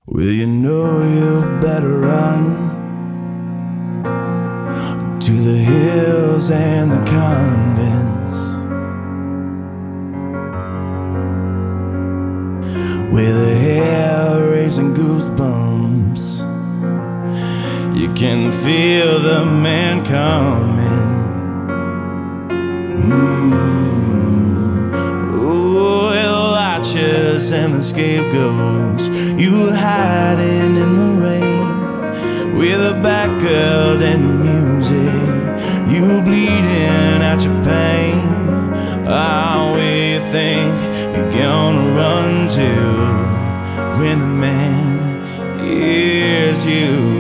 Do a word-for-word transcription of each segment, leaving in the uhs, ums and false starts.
Well, you know you better run to the hills and the convents, with a hair-raising goosebumps. You can feel the man coming. Mm. Oh, the watchers and the scapegoats, you hiding in the rain, with a back girl and the music, you bleeding out your pain. Oh, where you think you're gonna run to when the man is you?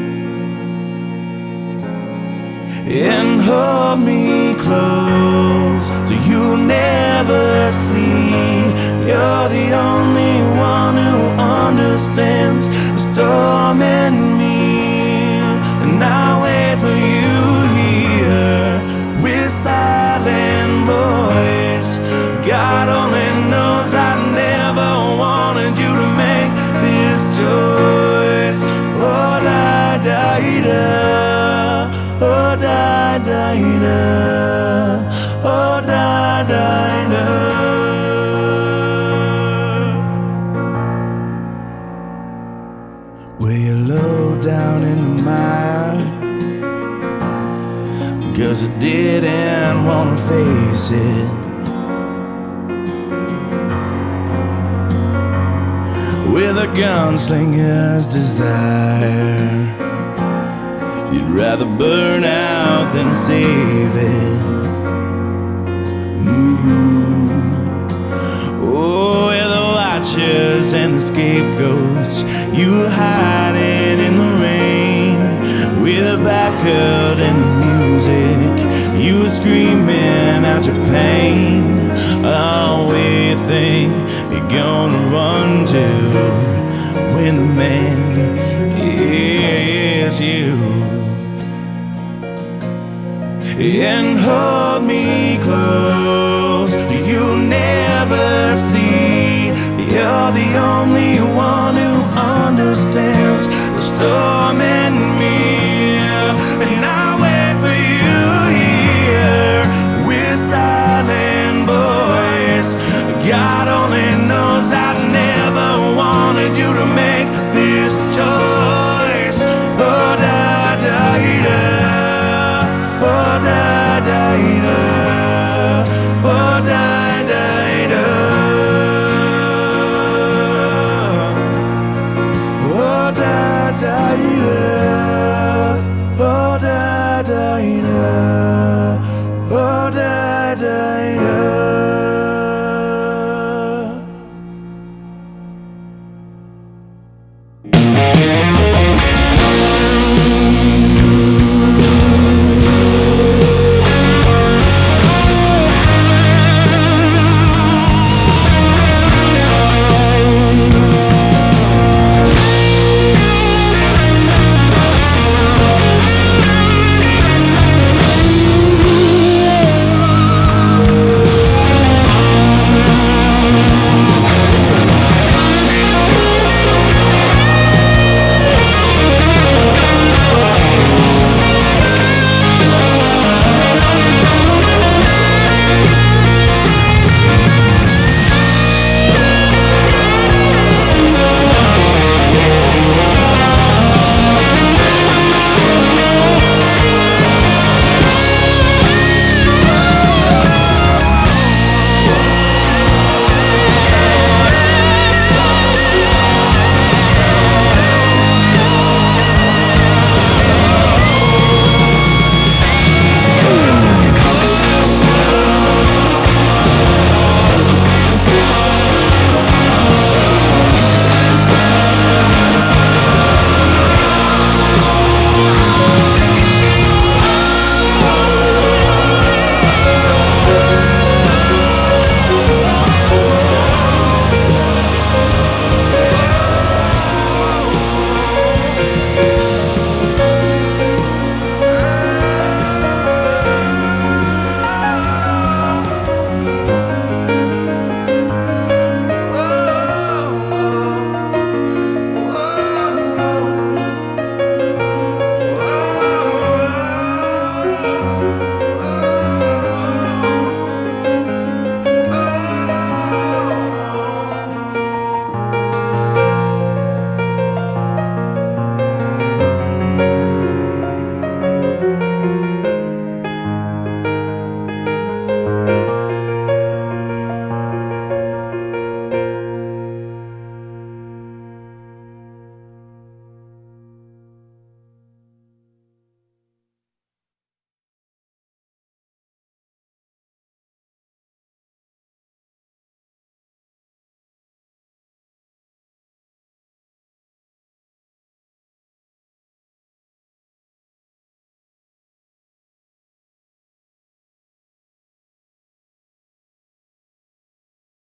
And hold me close so you'll never see. You're the only one who understands the storm and me. And I wait for you here with silent voice. God only knows I never wanted you to make this choice. Oh, da da da. Oh, da da da. Oh, da da da. Where you're low down in the mire, 'cause I didn't wanna face it. With a gunslinger's desire, you'd rather burn out than save it. Mm. Oh, where the watchers and the scapegoats, you hiding in the rain, with a back hurt and the music, you screaming out your pain. Oh, where you think you're gonna run to when the man is you? And hold me close, you'll never see. You're the only one who understands the storm and me. And I wait for you here with silent voice. God only knows I never wanted you to make this choice. Oh, da da da. Oh, da da da. Oh, da da da. Oh, da da da.